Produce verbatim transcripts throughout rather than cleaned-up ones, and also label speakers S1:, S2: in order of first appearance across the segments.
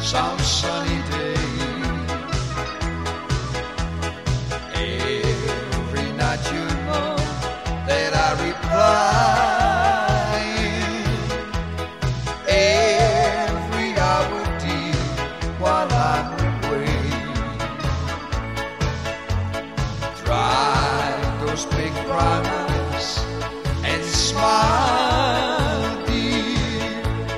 S1: some sunny day. Every night you know that I reply. Every hour dear while I'm away. Dry those big brown eyes and smile, dear.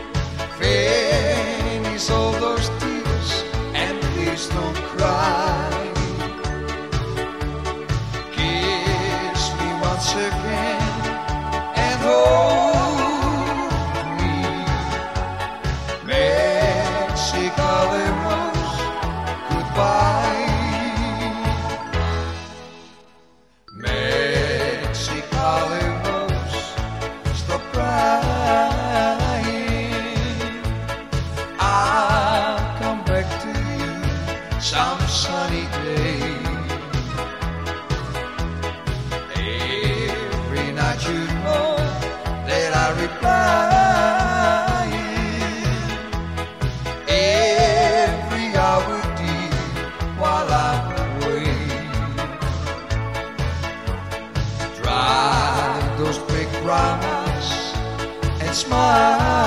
S1: Finish all those tears and please don't cry. Kiss me once again and hold me. Mexico, goodbye. Mexico, stop crying. I'll come back to you some sunny day. Every night you know that I reply. Every hour dear while I'm away. Dry those big brown eyes and smile.